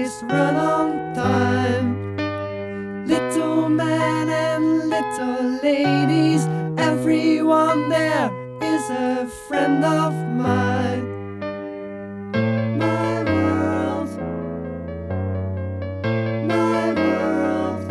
days run on time. Little men and little ladies, everyone there is a friend of mine. My world, my world.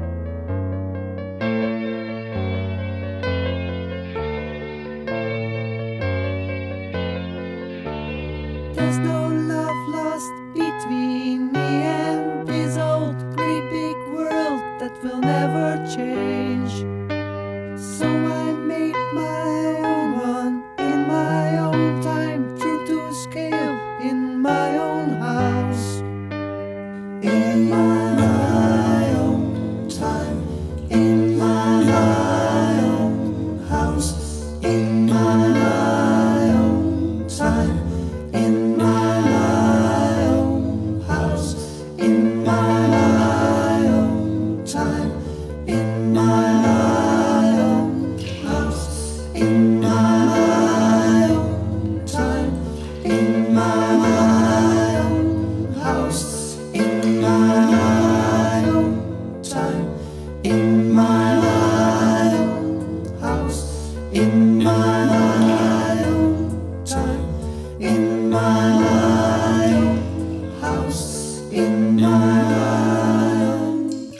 There's no love lost between me and this old great big world that will never change. So I made my own one in my own time, true to scale in my own house. In my own time, in my own house, in my own time, in my own house, in my own time, in my own house, in my own time, in my own house, in my own time, in my own house, in my own time, in my own house, in my own.